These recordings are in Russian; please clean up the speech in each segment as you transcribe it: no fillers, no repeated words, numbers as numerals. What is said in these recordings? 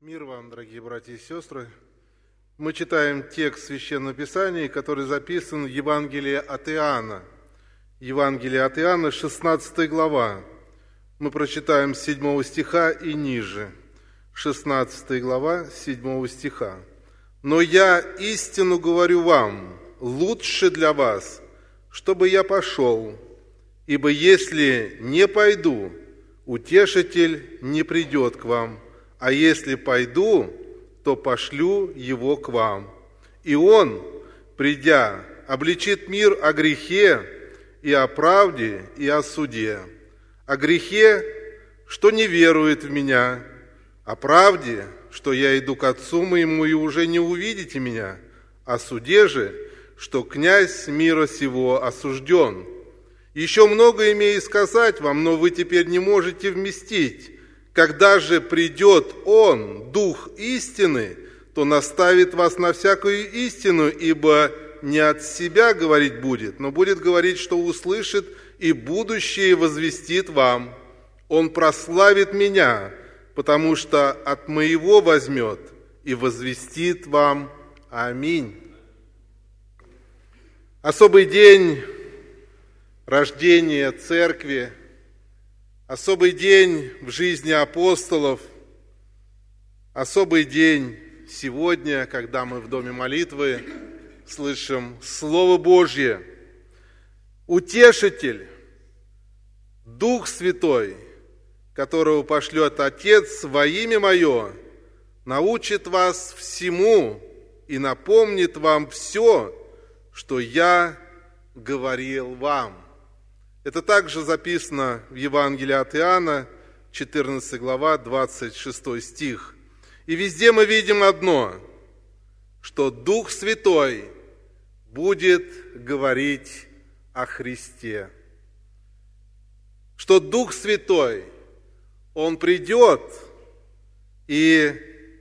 Мир вам, дорогие братья и сестры. Мы читаем текст Священного Писания, который записан в Евангелии от Иоанна. Евангелие от Иоанна, 16 глава. Мы прочитаем с 7 стиха и ниже. 16 глава, 7 стиха. «Но я истину говорю вам, лучше для вас, чтобы я пошел, ибо если не пойду, утешитель не придет к вам, а если пойду, то пошлю его к вам. И он, придя, обличит мир о грехе и о правде и о суде. О грехе, что не верует в меня, о правде, что я иду к Отцу моему и уже не увидите меня, о суде же, что князь мира сего осужден. Еще много имею сказать вам, но вы теперь не можете вместить. Когда же придет Он, Дух истины, то наставит вас на всякую истину, ибо не от себя говорить будет, но будет говорить, что услышит, и будущее возвестит вам. Он прославит меня, потому что от моего возьмет и возвестит вам. Аминь». Особый день рождения Церкви, особый день в жизни апостолов, особый день сегодня, когда мы в Доме молитвы слышим Слово Божье. Утешитель, Дух Святой, которого пошлет Отец во имя Мое, научит вас всему и напомнит вам все, что Я говорил вам. Это также записано в Евангелии от Иоанна, 14 глава, 26 стих. И везде мы видим одно, что Дух Святой будет говорить о Христе. Что Дух Святой, Он придет, и,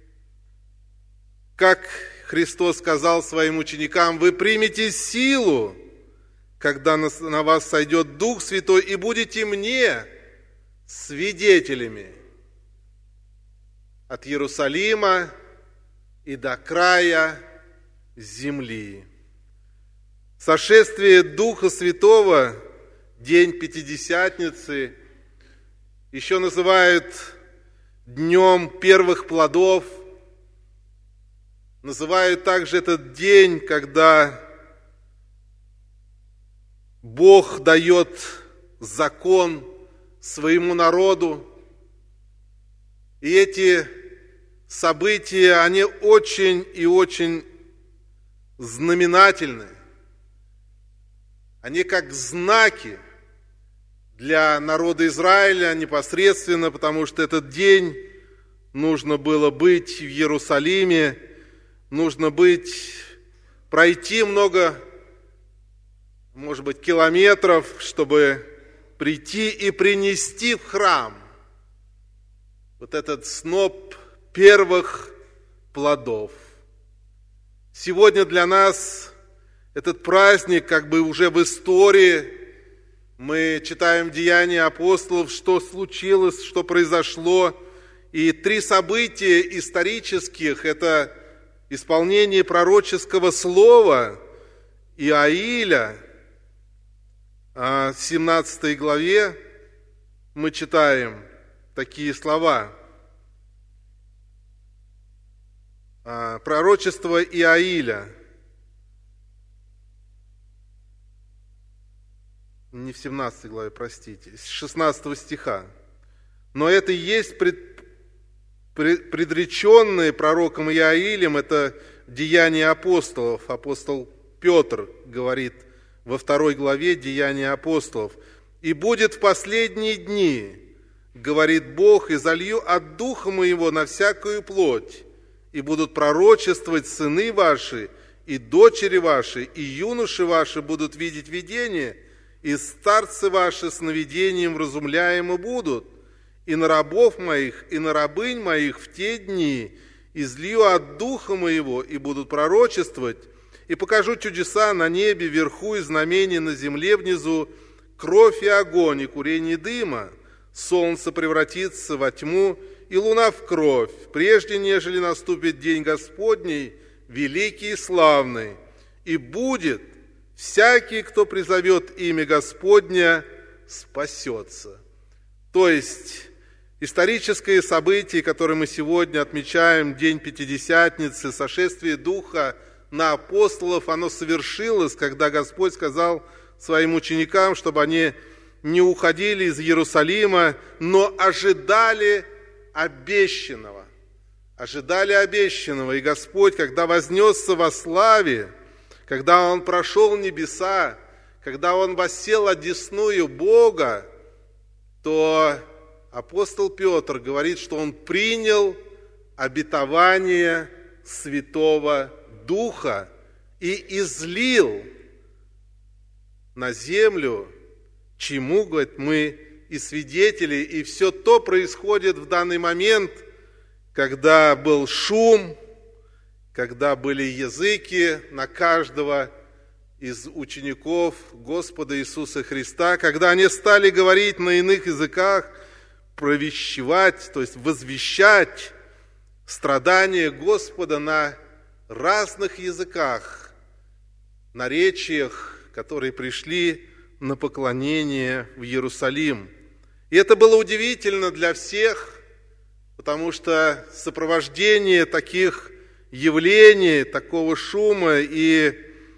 как Христос сказал своим ученикам, вы примете силу, когда на вас сойдет Дух Святой, и будете мне свидетелями от Иерусалима и до края земли. Сошествие Духа Святого, день Пятидесятницы, еще называют днем первых плодов, называют также этот день, когда Бог дает закон своему народу. И эти события, они очень и очень знаменательны. Они как знаки для народа Израиля непосредственно, потому что этот день нужно было быть в Иерусалиме, нужно пройти много, может быть, километров, чтобы прийти и принести в храм вот этот сноп первых плодов. Сегодня для нас этот праздник как бы уже в истории. Мы читаем Деяния апостолов, что случилось, что произошло. И 3 события исторических – это исполнение пророческого слова Иаиля. В 17 главе мы читаем такие слова. Пророчество Иаиля. Не в 17 главе, простите, с 16 стиха. «Но это и есть предреченное пророком Иаилем, это Деяния апостолов». Апостол Петр говорит во 2 главе Деяния апостолов. «И будет в последние дни, говорит Бог, и залью от Духа Моего на всякую плоть, и будут пророчествовать сыны ваши, и дочери ваши, и юноши ваши будут видеть видения, и старцы ваши сновидением вразумляемы будут, и на рабов моих, и на рабынь моих в те дни излью от Духа Моего, и будут пророчествовать, и покажу чудеса на небе вверху и знамения на земле внизу, кровь и огонь, и курение дыма. Солнце превратится во тьму, и луна в кровь, прежде нежели наступит день Господний, великий и славный, и будет всякий, кто призовет имя Господня, спасется». То есть историческое событие, которое мы сегодня отмечаем, День Пятидесятницы, сошествие Духа на апостолов, оно совершилось, когда Господь сказал своим ученикам, чтобы они не уходили из Иерусалима, но ожидали обещанного. Ожидали обещанного. И Господь, когда вознесся во славе, когда Он прошел небеса, когда Он воссел одесную Бога, то апостол Петр говорит, что он принял обетование Святого Духа и излил на землю, чему, говорит, мы и свидетели, и все то происходит в данный момент, когда был шум, когда были языки на каждого из учеников Господа Иисуса Христа, когда они стали говорить на иных языках, провещевать, то есть возвещать страдания Господа на разных языках, наречиях, которые пришли на поклонение в Иерусалим. И это было удивительно для всех, потому что сопровождение таких явлений, такого шума и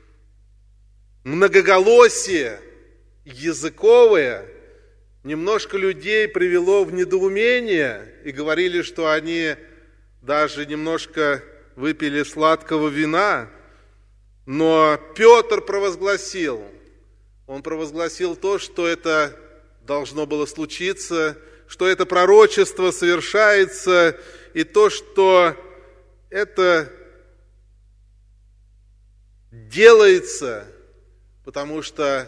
многоголосие языковое немножко людей привело в недоумение и говорили, что они даже немножко выпили сладкого вина. Но Петр провозгласил, он провозгласил то, что это должно было случиться, что это пророчество совершается, и то, что это делается, потому что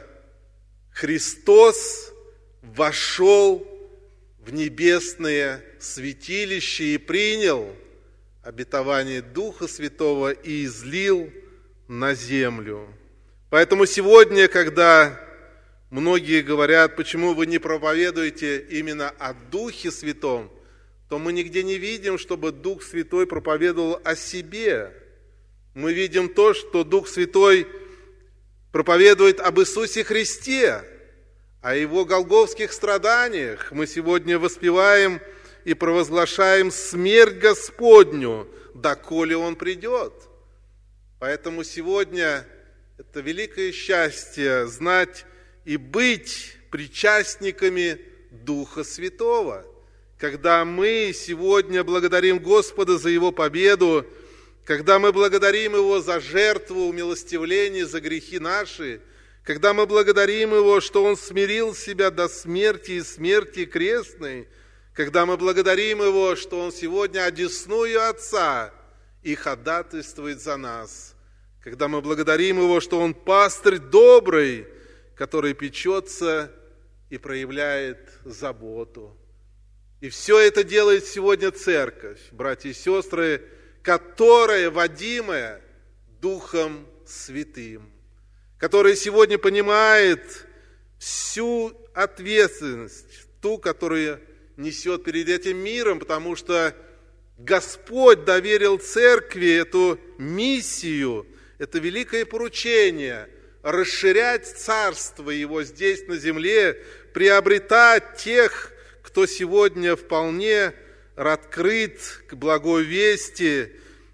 Христос вошел в небесное святилище и принял обетование Духа Святого и излил на землю. Поэтому сегодня, когда многие говорят, почему вы не проповедуете именно о Духе Святом, то мы нигде не видим, чтобы Дух Святой проповедовал о себе. Мы видим то, что Дух Святой проповедует об Иисусе Христе, о Его голгофских страданиях. Мы сегодня воспеваем и провозглашаем смерть Господню, доколе Он придет. Поэтому сегодня это великое счастье знать и быть причастниками Духа Святого. Когда мы сегодня благодарим Господа за Его победу, когда мы благодарим Его за жертву умилостивления, за грехи наши, когда мы благодарим Его, что Он смирил себя до смерти и смерти крестной, когда мы благодарим Его, что Он сегодня одесную Отца и ходатайствует за нас, когда мы благодарим Его, что Он пастырь добрый, который печется и проявляет заботу. И все это делает сегодня Церковь, братья и сестры, которая водимая Духом Святым, которая сегодня понимает всю ответственность, ту, которую несет перед этим миром, потому что Господь доверил Церкви эту миссию, это великое поручение – расширять Царство Его здесь на земле, приобретать тех, кто сегодня вполне открыт к благой вести,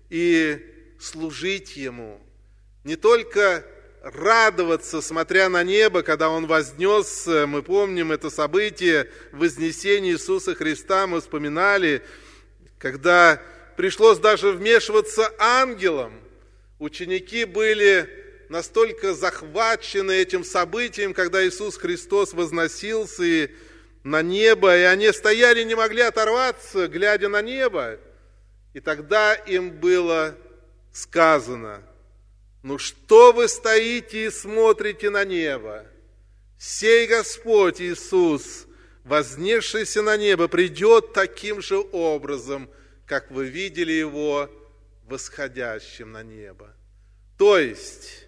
и служить Ему. Не только радоваться, смотря на небо, когда Он вознесся, мы помним это событие вознесения Иисуса Христа, мы вспоминали, когда пришлось даже вмешиваться ангелам. Ученики были настолько захвачены этим событием, когда Иисус Христос возносился на небо, и они стояли, не могли оторваться, глядя на небо. И тогда им было сказано: «Ну что вы стоите и смотрите на небо? Сей Господь Иисус, вознесшийся на небо, придет таким же образом, как вы видели Его восходящим на небо». То есть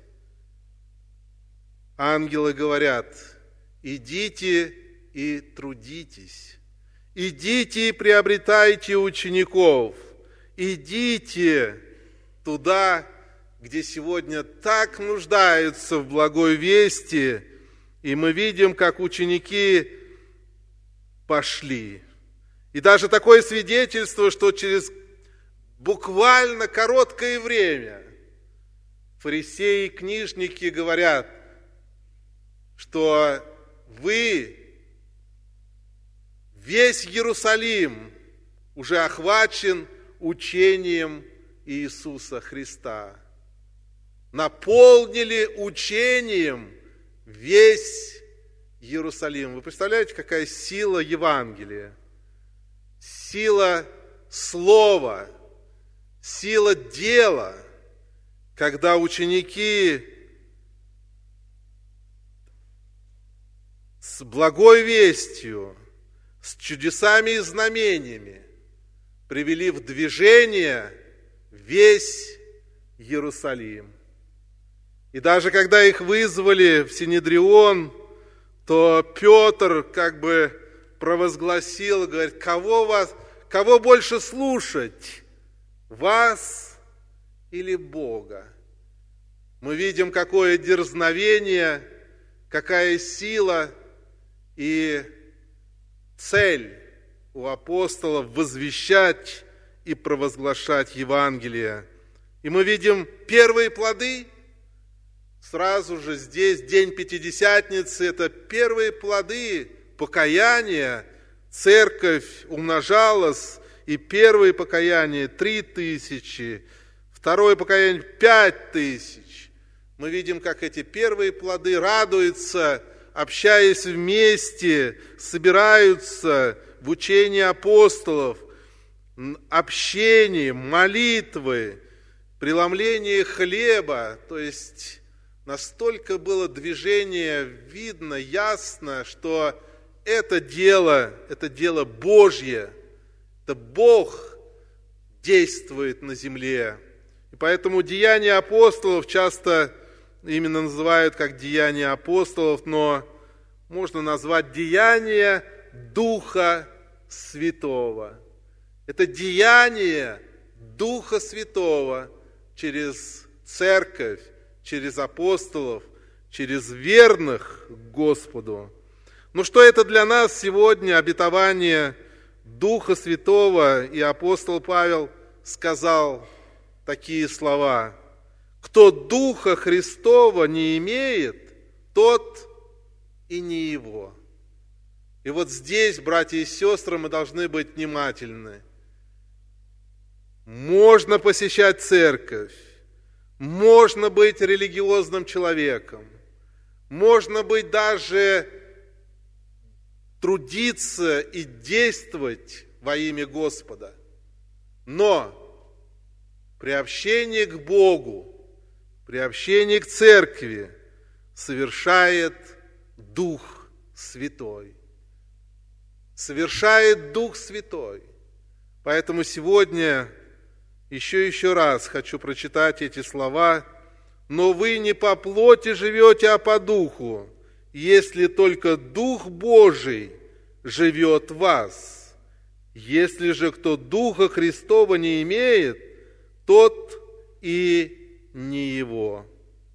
ангелы говорят: идите и трудитесь, идите и приобретайте учеников, идите туда, где сегодня так нуждаются в благой вести, и мы видим, как ученики пошли. И даже такое свидетельство, что через буквально короткое время фарисеи и книжники говорят, что весь Иерусалим уже охвачен учением Иисуса Христа. Наполнили учением весь Иерусалим. Вы представляете, какая сила Евангелия? Сила слова, сила дела, когда ученики с благой вестью, с чудесами и знамениями привели в движение весь Иерусалим. И даже когда их вызвали в Синедрион, то Петр как бы провозгласил, говорит, кого больше слушать, вас или Бога? Мы видим, какое дерзновение, какая сила и цель у апостолов возвещать и провозглашать Евангелие. И мы видим первые плоды. Сразу же здесь день Пятидесятницы, это первые плоды покаяния. Церковь умножалась, и первое покаяние 3000, второе покаяние 5000. Мы видим, как эти первые плоды радуются, общаясь вместе, собираются в учении апостолов, общение, молитвы, преломление хлеба, то есть настолько было движение видно, ясно, что это дело Божье, это Бог действует на земле. И поэтому деяния апостолов часто именно называют как деяния апостолов, но можно назвать деяния Духа Святого. Это деяние Духа Святого через церковь, через апостолов, через верных Господу. Ну что это для нас сегодня обетование Духа Святого? И апостол Павел сказал такие слова: «Кто Духа Христова не имеет, тот и не его». И вот здесь, братья и сестры, мы должны быть внимательны. Можно посещать церковь, можно быть религиозным человеком, можно быть даже трудиться и действовать во имя Господа. Но приобщение к Богу, приобщение к церкви совершает Дух Святой. Совершает Дух Святой. Поэтому сегодня еще раз хочу прочитать эти слова. «Но вы не по плоти живете, а по Духу, если только Дух Божий живет в вас. Если же кто Духа Христова не имеет, тот и не его.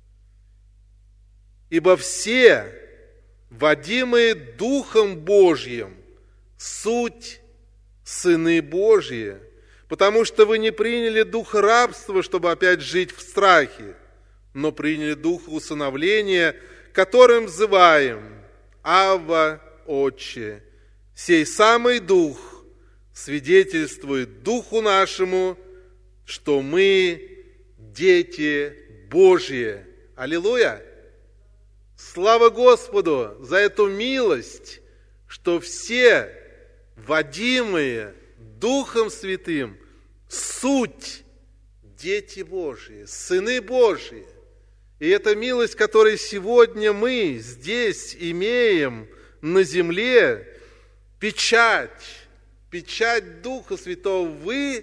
Ибо все, водимые Духом Божьим, суть сыны Божьи, потому что вы не приняли духа рабства, чтобы опять жить в страхе, но приняли духа усыновления, которым взываем: Авва, Отче. Сей самый Дух свидетельствует Духу нашему, что мы дети Божьи». Аллилуйя! Слава Господу за эту милость, что все водимые Духом Святым суть дети Божьи, сыны Божьи. И эта милость, которую сегодня мы здесь имеем на земле, печать Духа Святого, вы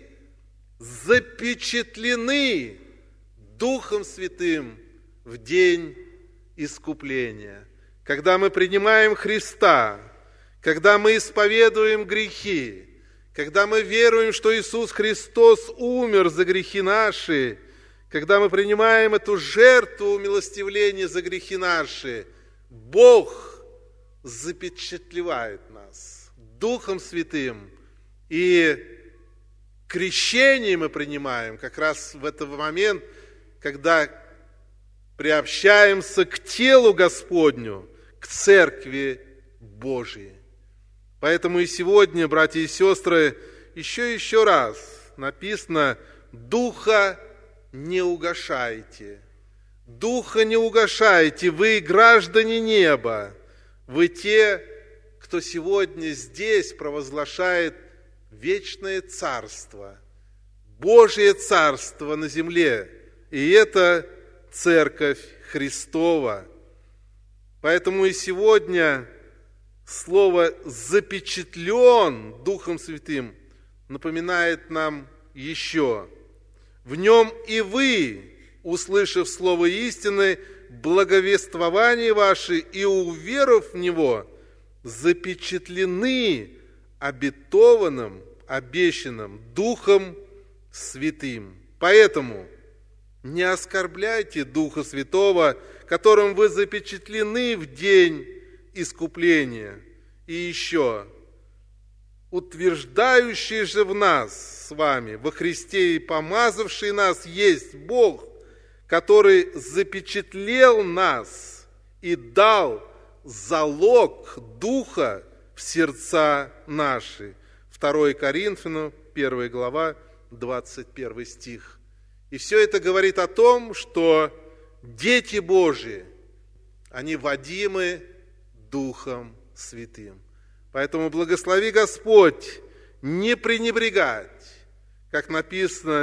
запечатлены Духом Святым в день искупления. Когда мы принимаем Христа, когда мы исповедуем грехи, когда мы веруем, что Иисус Христос умер за грехи наши, когда мы принимаем эту жертву умилостивления за грехи наши, Бог запечатлевает нас Духом Святым. И крещение мы принимаем как раз в этот момент, когда приобщаемся к телу Господню, к Церкви Божией. Поэтому и сегодня, братья и сестры, еще раз написано: «Духа не угашайте». Духа не угашайте, вы граждане неба, вы те, кто сегодня здесь провозглашает вечное царство, Божие царство на земле, и это Церковь Христова. Поэтому и сегодня слово «запечатлен Духом Святым» напоминает нам еще: в нем и вы, услышав слово истины, благовествование ваше, и уверовав в него, запечатлены обетованным, обещанным Духом Святым. Поэтому не оскорбляйте Духа Святого, которым вы запечатлены в день искупления. И еще: утверждающий же в нас с вами во Христе и помазавший нас есть Бог, который запечатлел нас и дал залог Духа в сердца наши. 2 Коринфянам, 1 глава, 21 стих. И все это говорит о том, что дети Божии, они водимы Духом Святым. Поэтому благослови Господь не пренебрегать, как написано,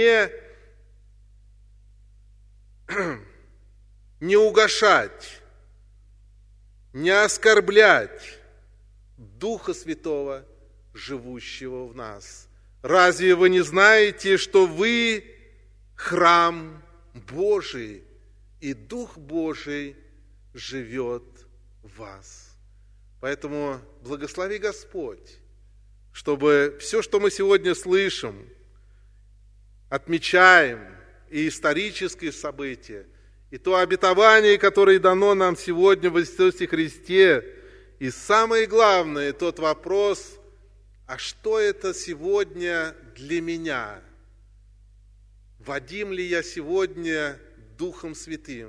не угашать, не оскорблять Духа Святого, живущего в нас. Разве вы не знаете, что вы храм Божий, и Дух Божий живет в вас? Поэтому благослови Господь, чтобы все, что мы сегодня слышим, отмечаем, и исторические события, и то обетование, которое дано нам сегодня в Иисусе Христе, и самое главное, тот вопрос: а что это сегодня для меня? Водим ли я сегодня Духом Святым?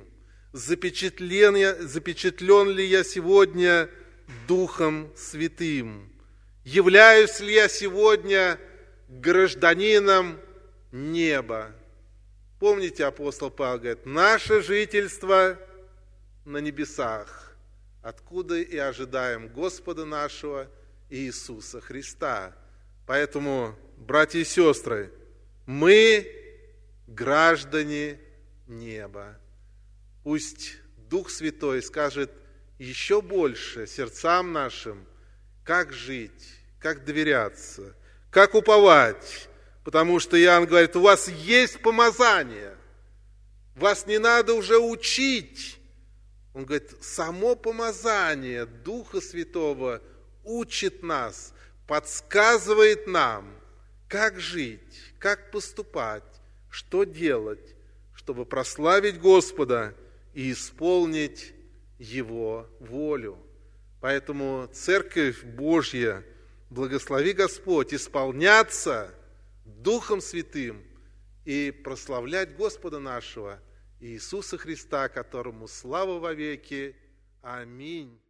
Запечатлен ли я сегодня Духом Святым? Являюсь ли я сегодня гражданином неба? Помните, апостол Павел говорит: наше жительство на небесах, откуда и ожидаем Господа нашего Иисуса Христа. Поэтому, братья и сестры, мы граждане неба. Пусть Дух Святой скажет еще больше сердцам нашим, как жить, как доверяться, как уповать. Потому что Иоанн говорит: у вас есть помазание, вас не надо уже учить. Он говорит, само помазание Духа Святого учит нас, подсказывает нам, как жить, как поступать, что делать, чтобы прославить Господа и исполнить Его волю. Поэтому Церковь Божья, благослови Господь, исполняться Духом Святым и прославлять Господа нашего Иисуса Христа, которому слава во веки. Аминь.